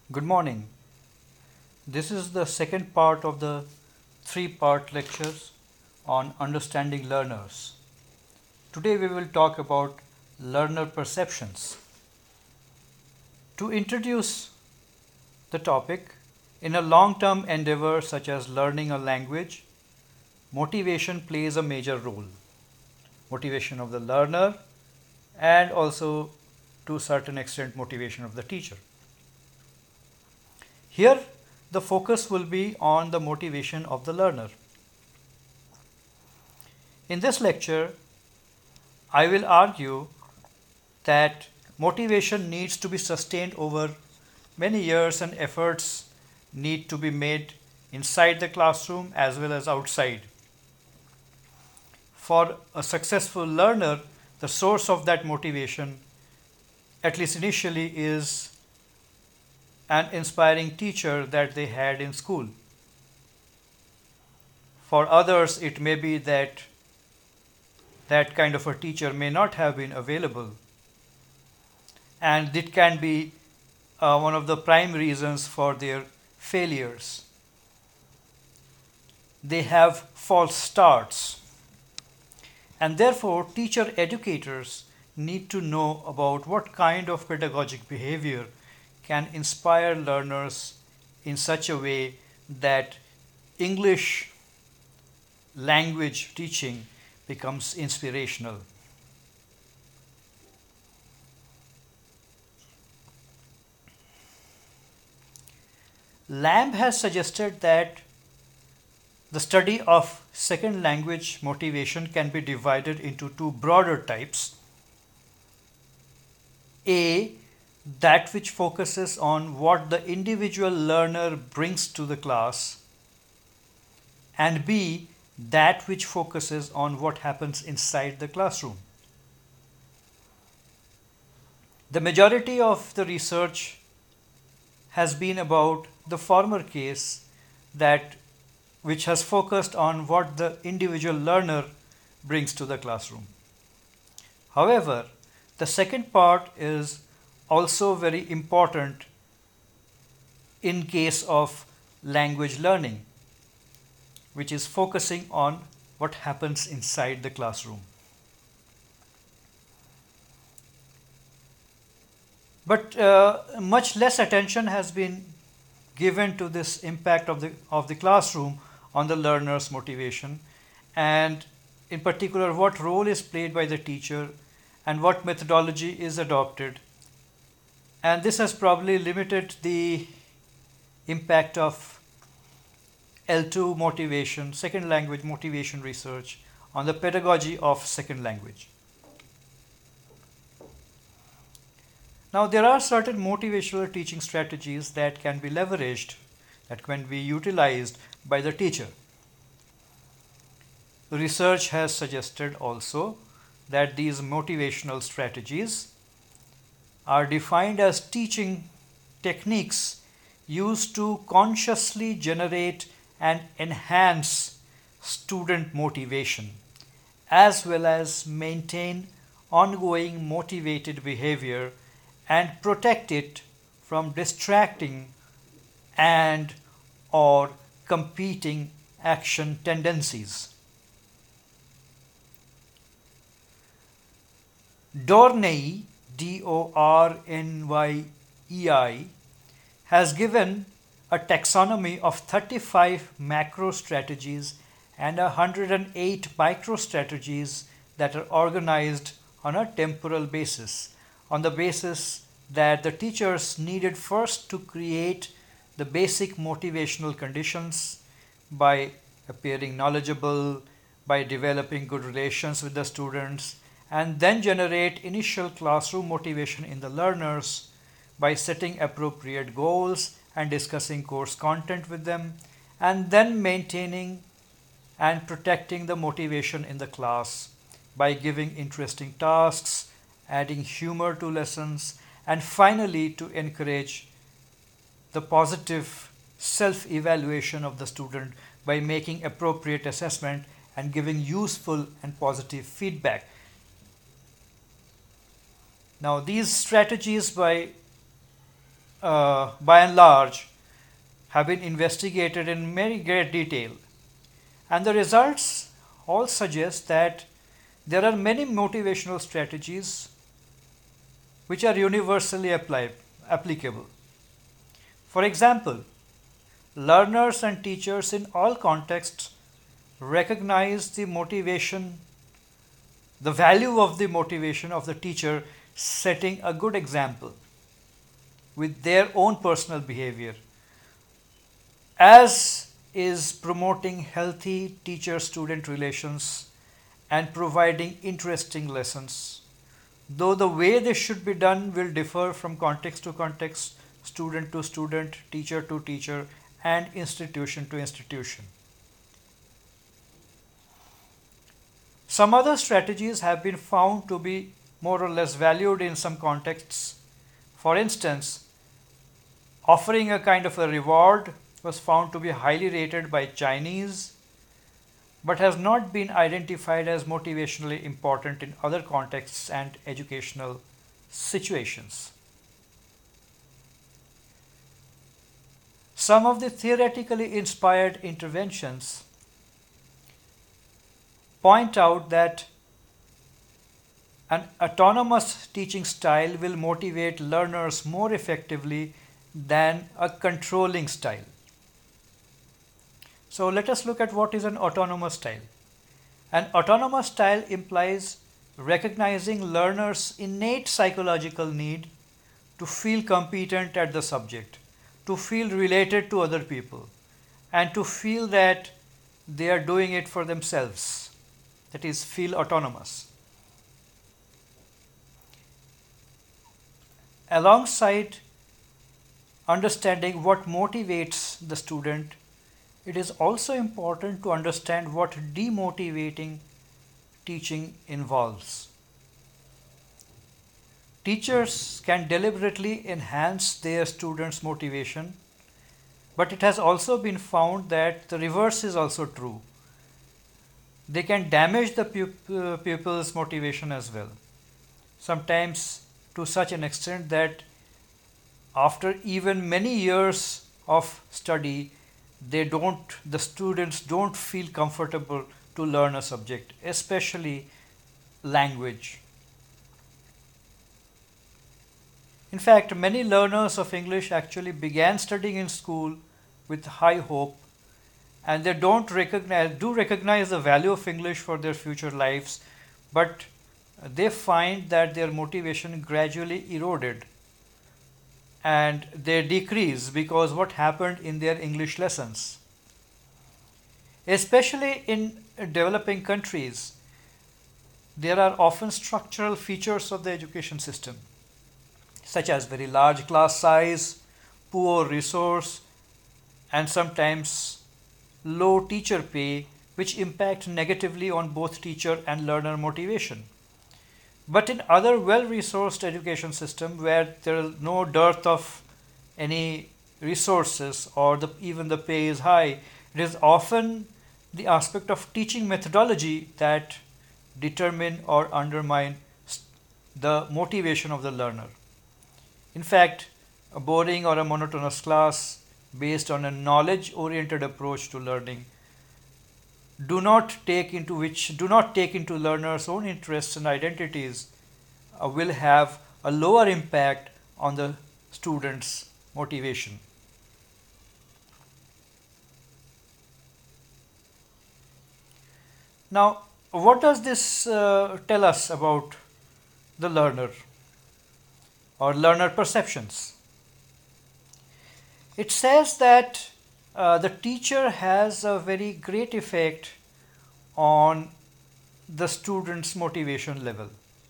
Good morning. This is the second part of the three-part lectures on understanding learners. Today we will talk about learner perceptions. To introduce the topic, in a long-term endeavor such as learning a language, motivation plays a major role. Motivation of the learner and also to a certain extent motivation of the teacher. Here the focus will be on the motivation of the learner. In this lecture, I will argue that motivation needs to be sustained over many years and efforts need to be made inside the classroom as well as outside. For a successful learner, the source of that motivation, at least initially, is an inspiring teacher that they had in school. For others, it may be that that kind of a teacher may not have been available, and it can be one of the prime reasons for their failures. They have false starts, and therefore, teacher educators need to know about what kind of pedagogic behavior can inspire learners in such a way that English language teaching becomes inspirational. Lamb has suggested that the study of second language motivation can be divided into two broader types. A, that which focuses on what the individual learner brings to the class, and B, that which focuses on what happens inside the classroom. The majority of the research has been about the former case, that which has focused on what the individual learner brings to the classroom. However, the second part is also very important in case of language learning, which is focusing on what happens inside the classroom. But much less attention has been given to this impact of the classroom on the learner's motivation, and in particular what role is played by the teacher and what methodology is adopted. And this has probably limited the impact of L2 motivation, second language motivation research on the pedagogy of second language. Now, there are certain motivational teaching strategies that can be leveraged, that can be utilized by the teacher. The research has suggested also that these motivational strategies are defined as teaching techniques used to consciously generate and enhance student motivation, as well as maintain ongoing motivated behavior and protect it from distracting and or competing action tendencies. Dornei, Dornei, has given a taxonomy of 35 macro strategies and 108 micro strategies that are organized on a temporal basis, on the basis that the teachers needed first to create the basic motivational conditions by appearing knowledgeable, by developing good relations with the students, and then generate initial classroom motivation in the learners by setting appropriate goals and discussing course content with them, and then maintaining and protecting the motivation in the class by giving interesting tasks, adding humor to lessons, and finally to encourage the positive self-evaluation of the student by making appropriate assessment and giving useful and positive feedback. Now, these strategies by by and large, have been investigated in very great detail. And the results all suggest that there are many motivational strategies which are universally applicable. For example, learners and teachers in all contexts recognize the motivation, the value of the motivation of the teacher setting a good example with their own personal behavior, as is promoting healthy teacher student relations and providing interesting lessons. Though the way this should be done will differ from context to context, student to student, teacher to teacher, and institution to institution. Some other strategies have been found to be more or less valued in some contexts. For instance, offering a kind of a reward was found to be highly rated by Chinese, but has not been identified as motivationally important in other contexts and educational situations. Some of the theoretically inspired interventions point out that an autonomous teaching style will motivate learners more effectively than a controlling style. So let us look at what is an autonomous style. An autonomous style implies recognizing learners' innate psychological need to feel competent at the subject, to feel related to other people, and to feel that they are doing it for themselves. That is, feel autonomous. Alongside understanding what motivates the student, it is also important to understand what demotivating teaching involves. Teachers can deliberately enhance their students' motivation, but it has also been found that the reverse is also true. They can damage the pupil's motivation as well, sometimes to such an extent that after even many years of study, the students don't feel comfortable to learn a subject, especially language. In fact, many learners of English actually began studying in school with high hope, and they do recognize the value of English for their future lives, but they find that their motivation gradually eroded and they decrease because what happened in their English lessons. Especially in developing countries, there are often structural features of the education system, such as very large class size, poor resource, and sometimes low teacher pay, which impact negatively on both teacher and learner motivation. But in other well-resourced education system where there is no dearth of any resources or even the pay is high, it is often the aspect of teaching methodology that determine or undermine the motivation of the learner. In fact, a boring or a monotonous class based on a knowledge-oriented approach to learning do not take into learners' own interests and identities will have a lower impact on the students' motivation. Now, what does this tell us about the learner or learner perceptions? It says that the teacher has a very great effect on the student's motivation level.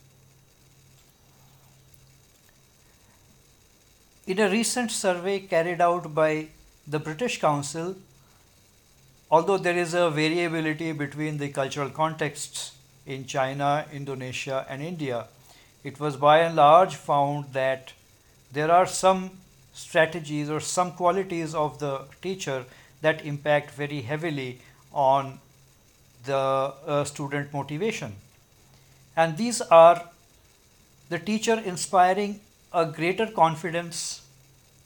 In a recent survey carried out by the British Council, although there is a variability between the cultural contexts in China, Indonesia, and India, it was by and large found that there are some strategies or some qualities of the teacher that impact very heavily on the student motivation. And these are the teacher inspiring a greater confidence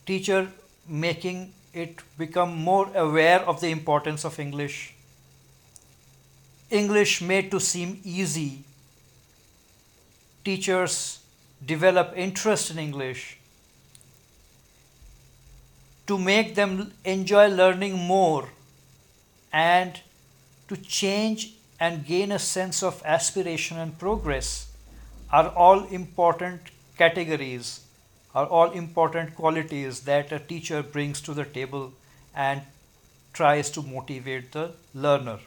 teacher making it become more aware of the importance of English. English made to seem easy. Teachers develop interest in English to make them enjoy learning more and to change and gain a sense of aspiration and progress are all important categories, are all important qualities that a teacher brings to the table and tries to motivate the learner.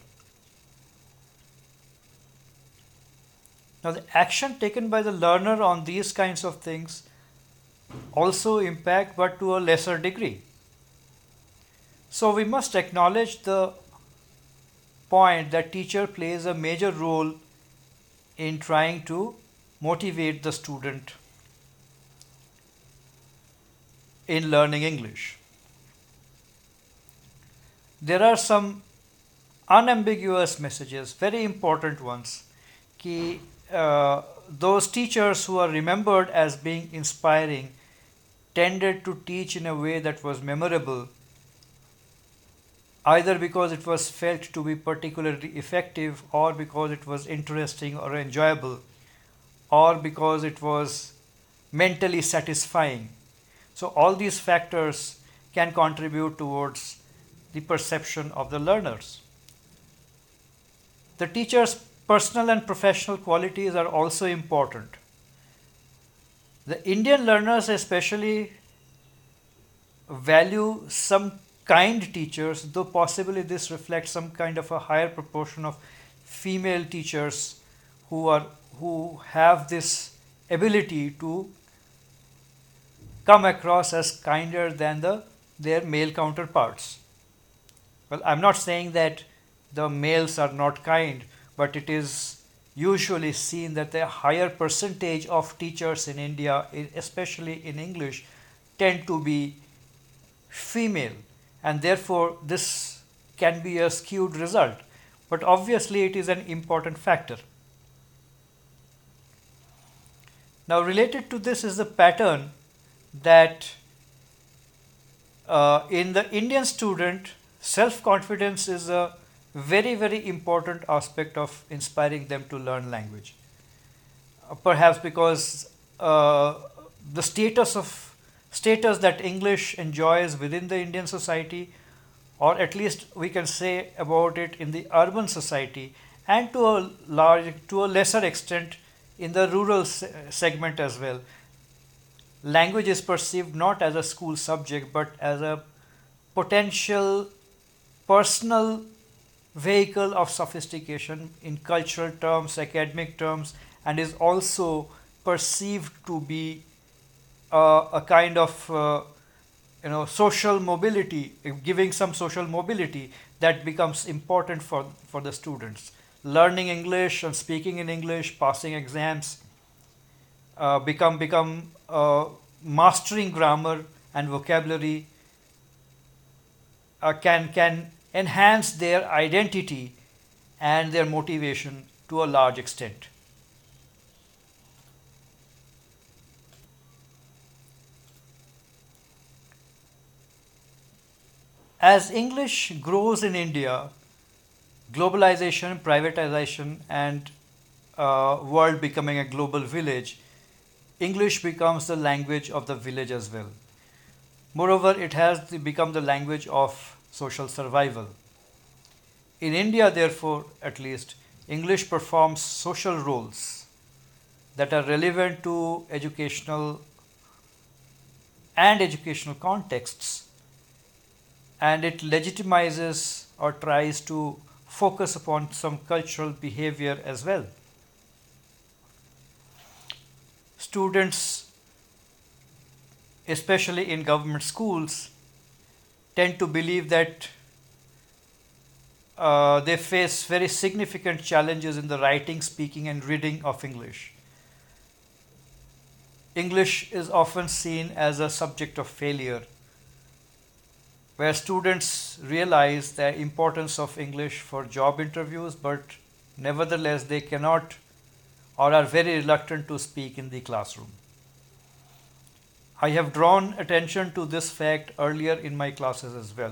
Now, the action taken by the learner on these kinds of things also impact, but to a lesser degree. So, we must acknowledge the point that teacher plays a major role in trying to motivate the student in learning English. There are some unambiguous messages, very important ones, कि those teachers who are remembered as being inspiring tended to teach in a way that was memorable, either because it was felt to be particularly effective, or because it was interesting or enjoyable, or because it was mentally satisfying. So, all these factors can contribute towards the perception of the learners. The teacher's personal and professional qualities are also important. The Indian learners especially value some kind teachers, though possibly this reflects some kind of a higher proportion of female teachers who have this ability to come across as kinder than their male counterparts. Well, I'm not saying that the males are not kind, but it is usually seen that a higher percentage of teachers in India, especially in English, tend to be female, and therefore this can be a skewed result. But obviously, it is an important factor. Now, related to this is the pattern that in the Indian student, self-confidence is a very, very important aspect of inspiring them to learn language. Perhaps because the status that English enjoys within the Indian society, or at least we can say about it in the urban society, and to a lesser extent in the rural segment as well. Language is perceived not as a school subject but as a potential personal vehicle of sophistication in cultural terms, academic terms, and is also perceived to be a kind of social mobility, giving some social mobility that becomes important for the students. Learning English and speaking in English, passing exams, become mastering grammar and vocabulary can enhance their identity and their motivation to a large extent. As English grows in India, globalization, privatization, and world becoming a global village, English becomes the language of the village as well. Moreover, it has become the language of social survival. In India, therefore, at least, English performs social roles that are relevant to educational contexts, and it legitimizes or tries to focus upon some cultural behavior as well. Students, especially in government schools, tend to believe that they face very significant challenges in the writing, speaking, and reading of English. English is often seen as a subject of failure, where students realize the importance of English for job interviews, but nevertheless they cannot or are very reluctant to speak in the classroom. I have drawn attention to this fact earlier in my classes as well.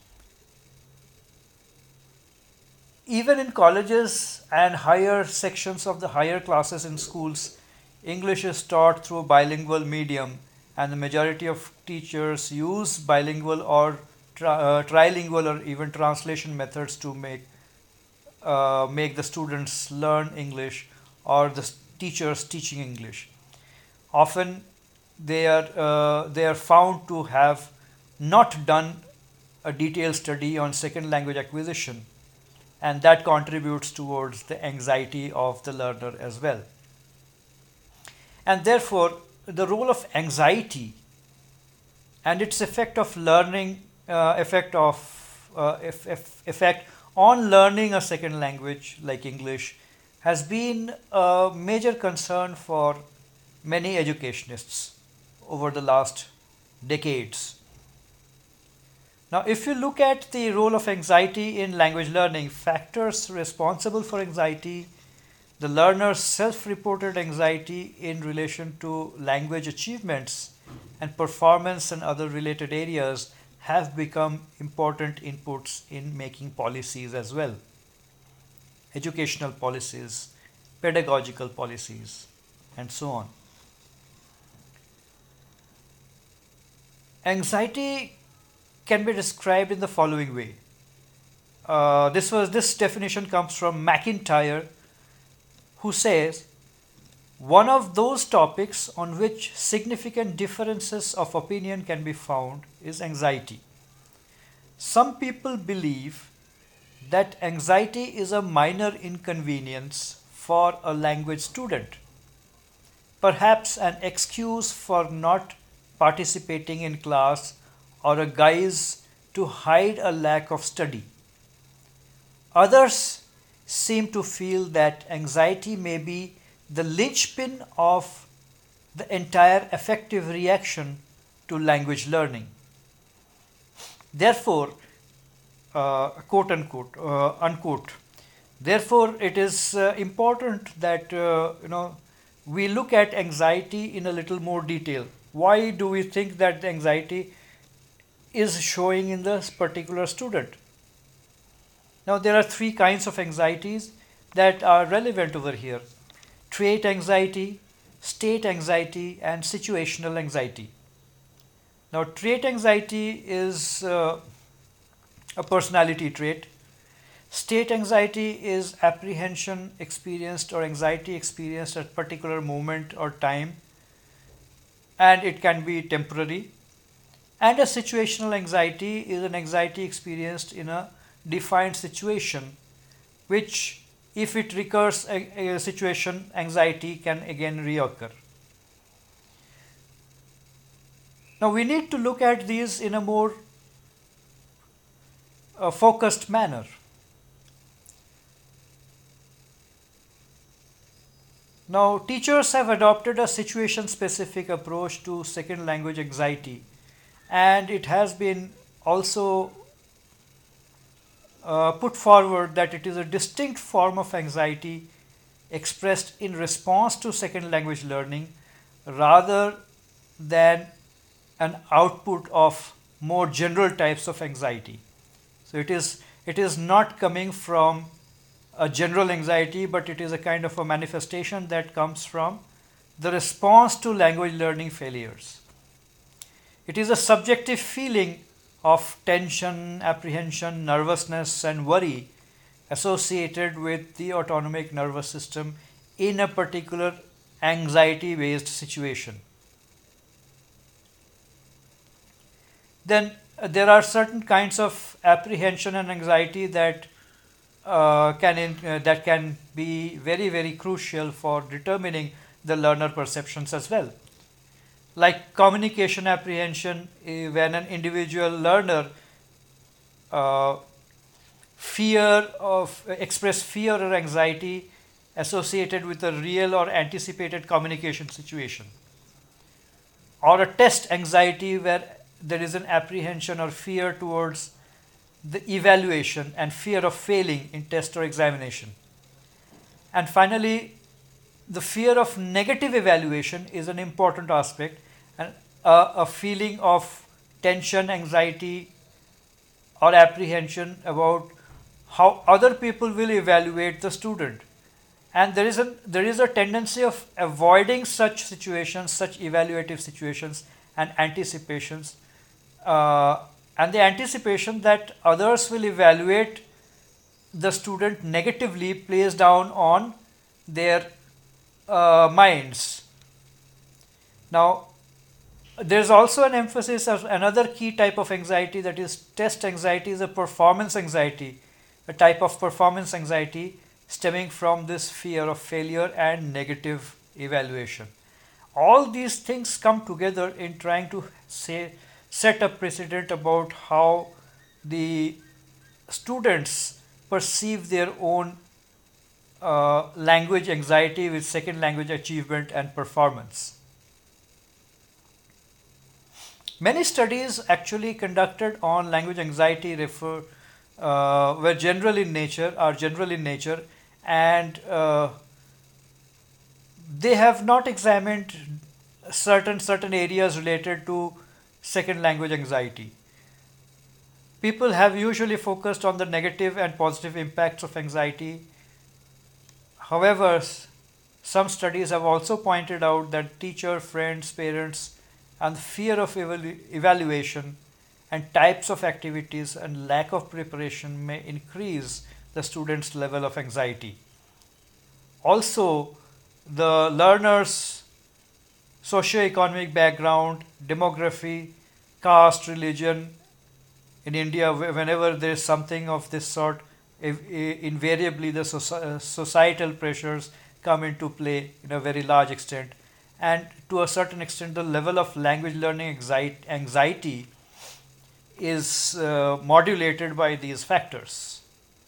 Even in colleges and higher sections of the higher classes in schools, English is taught through bilingual medium, and the majority of teachers use bilingual or trilingual or even translation methods to make the students learn English, or the teachers teaching English. Often they are found to have not done a detailed study on second language acquisition, and that contributes towards the anxiety of the learner as well. And therefore, the role of anxiety and its effect of learning, effect on learning a second language like English has been a major concern for many educationists over the last decades. Now, if you look at the role of anxiety in language learning, factors responsible for anxiety, the learner's self reported anxiety in relation to language achievements and performance and other related areas have become important inputs in making policies as well. Educational policies, pedagogical policies, and so on. Anxiety can be described in the following way. This definition comes from McIntyre, who says one of those topics on which significant differences of opinion can be found is anxiety. Some people believe that anxiety is a minor inconvenience for a language student, perhaps an excuse for not participating in class or a guise to hide a lack of study. Others seem to feel that anxiety may be the linchpin of the entire affective reaction to language learning. Therefore, quote unquote, unquote. Therefore, it is important that we look at anxiety in a little more detail. Why do we think that the anxiety is showing in this particular student? Now, there are three kinds of anxieties that are relevant over here: trait anxiety, state anxiety, and situational anxiety. Now, trait anxiety is a personality trait. State anxiety is apprehension experienced or anxiety experienced at a particular moment or time, and it can be temporary. And a situational anxiety is an anxiety experienced in a defined situation, which, if it recurs, a situation anxiety can again reoccur. Now, we need to look at these in a more focused manner. Now, teachers have adopted a situation specific approach to second language anxiety, and it has been also put forward that it is a distinct form of anxiety expressed in response to second language learning rather than an output of more general types of anxiety. So it is not coming from a general anxiety, but it is a kind of a manifestation that comes from the response to language learning failures. It is a subjective feeling of tension, apprehension, nervousness, and worry associated with the autonomic nervous system in a particular anxiety based situation. Then there are certain kinds of apprehension and anxiety that can be very, very crucial for determining the learner perceptions as well. Like communication apprehension, when an individual learner express fear or anxiety associated with a real or anticipated communication situation, or a test anxiety where there is an apprehension or fear towards the evaluation and fear of failing in test or examination. And finally, the fear of negative evaluation is an important aspect, and a feeling of tension, anxiety, or apprehension about how other people will evaluate the student. And there is a tendency of avoiding such situations, such evaluative situations, and anticipations, uh, and the anticipation that others will evaluate the student negatively plays down on their minds. Now, there's also an emphasis of another key type of anxiety, that is test anxiety, is a performance anxiety, a type of performance anxiety stemming from this fear of failure and negative evaluation. All these things come together in trying to set a precedent about how the students perceive their own language anxiety with second language achievement and performance. Many studies actually conducted on language anxiety were general in nature, are general in nature, and they have not examined certain areas related to second language anxiety. People have usually focused on the negative and positive impacts of anxiety. However, some studies have also pointed out that teacher, friends, parents, and fear of evaluation and types of activities and lack of preparation may increase the student's level of anxiety. Also, the learner's socio-economic background, demography, caste, religion. In India, whenever there is something of this sort, invariably the societal pressures come into play in a very large extent. And to a certain extent, the level of language learning anxiety is modulated by these factors.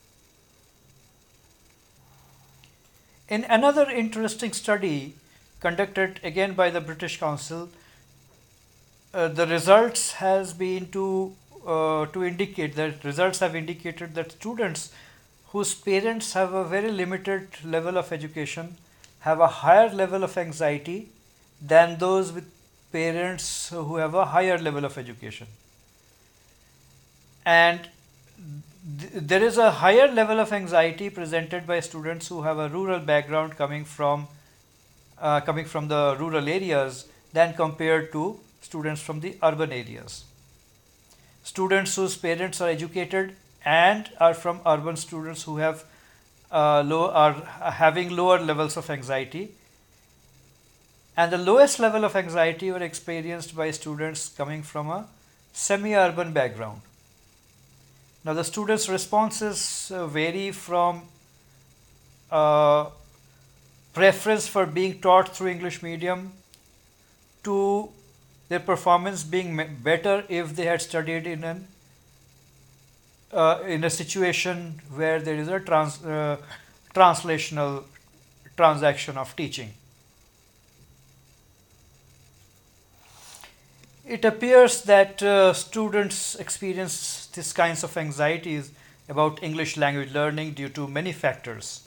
In another interesting study conducted again by the British Council, the results has been to indicate that results have indicated that students whose parents have a very limited level of education have a higher level of anxiety than those with parents who have a higher level of education. And there is a higher level of anxiety presented by students who have a rural background coming from the rural areas than compared to students from the urban areas. Students whose parents are educated and are from urban students who are having lower levels of anxiety, and the lowest level of anxiety were experienced by students coming from a semi-urban background. Now, the students' responses vary from uh, preference for being taught through English medium to their performance being better if they had studied in a situation where there is a translational transaction of teaching. It appears that students experience these kinds of anxieties about English language learning due to many factors.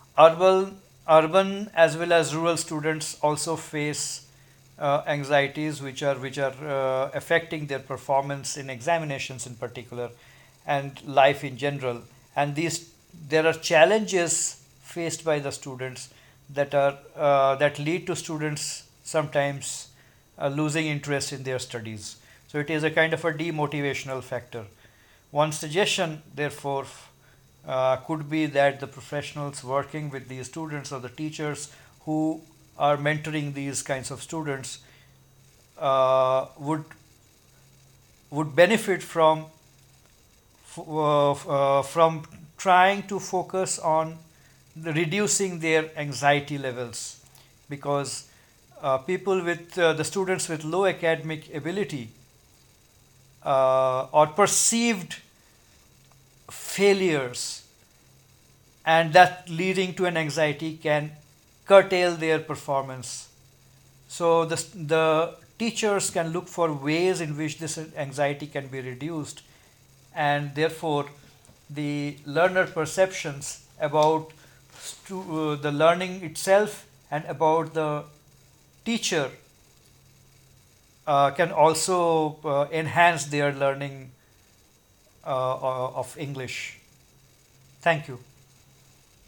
Urban as well as rural students also face anxieties which are affecting their performance in examinations in particular and life in general. And there are challenges faced by the students that lead to students sometimes losing interest in their studies. So it is a kind of a demotivational factor. One suggestion, therefore, could be that the professionals working with these students or the teachers who are mentoring these kinds of students would benefit from trying to focus on reducing their anxiety levels, because the students with low academic ability or perceived failures, and that leading to an anxiety can curtail their performance. So the teachers can look for ways in which this anxiety can be reduced, and therefore the learner perceptions about the learning itself and about the teacher can also enhance their learning of English. Thank you.